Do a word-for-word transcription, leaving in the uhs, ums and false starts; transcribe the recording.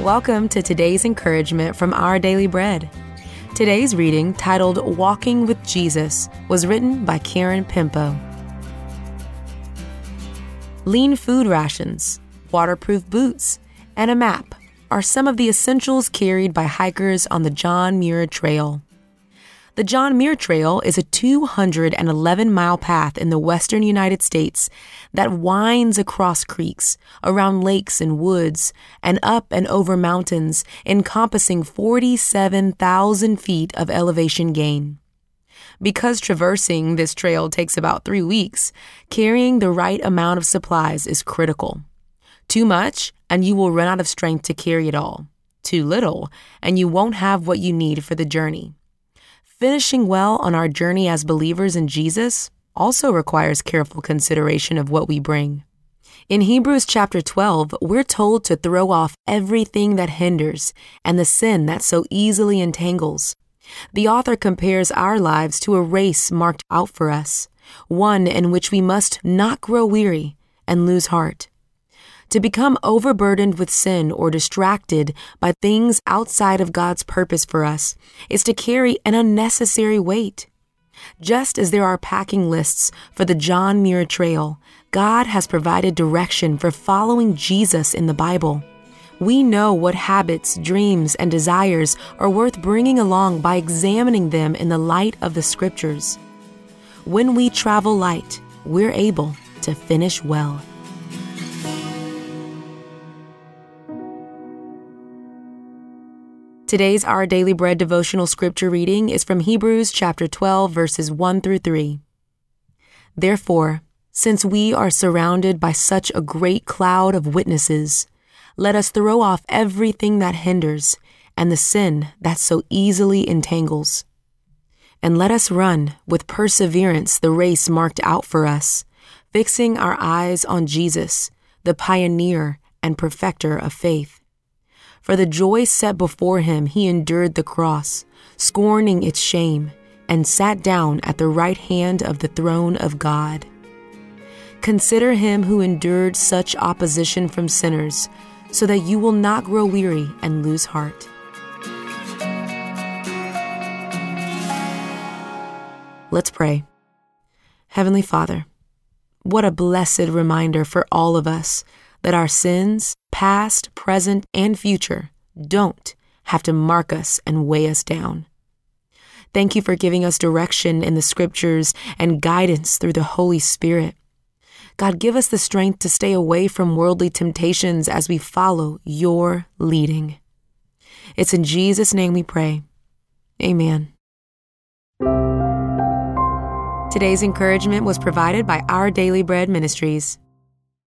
Welcome to today's encouragement from Our Daily Bread. Today's reading, titled Walking with Jesus, was written by Karen Pimpo. Lean food rations, waterproof boots, and a map are some of the essentials carried by hikers on the John Muir Trail. The John Muir Trail is a two hundred eleven mile path in the western United States that winds across creeks, around lakes and woods, and up and over mountains, encompassing forty-seven thousand feet of elevation gain. Because traversing this trail takes about three weeks, carrying the right amount of supplies is critical. Too much, and you will run out of strength to carry it all. Too little, and you won't have what you need for the journey. Finishing well on our journey as believers in Jesus also requires careful consideration of what we bring. In Hebrews chapter twelve, we're told to throw off everything that hinders and the sin that so easily entangles. The author compares our lives to a race marked out for us, one in which we must not grow weary and lose heart. To become overburdened with sin or distracted by things outside of God's purpose for us is to carry an unnecessary weight. Just as there are packing lists for the John Muir Trail, God has provided direction for following Jesus in the Bible. We know what habits, dreams, and desires are worth bringing along by examining them in the light of the Scriptures. When we travel light, we're able to finish well. Today's Our Daily Bread devotional scripture reading is from Hebrews chapter twelve, verses one through three. Therefore, since we are surrounded by such a great cloud of witnesses, let us throw off everything that hinders and the sin that so easily entangles. And let us run with perseverance the race marked out for us, fixing our eyes on Jesus, the pioneer and perfecter of faith. For the joy set before him, he endured the cross, scorning its shame, and sat down at the right hand of the throne of God. Consider him who endured such opposition from sinners, so that you will not grow weary and lose heart. Let's pray. Heavenly Father, what a blessed reminder for all of us that our sins, past, present, and future, don't have to mark us and weigh us down. Thank you for giving us direction in the Scriptures and guidance through the Holy Spirit. God, give us the strength to stay away from worldly temptations as we follow your leading. It's in Jesus' name we pray. Amen. Today's encouragement was provided by Our Daily Bread Ministries.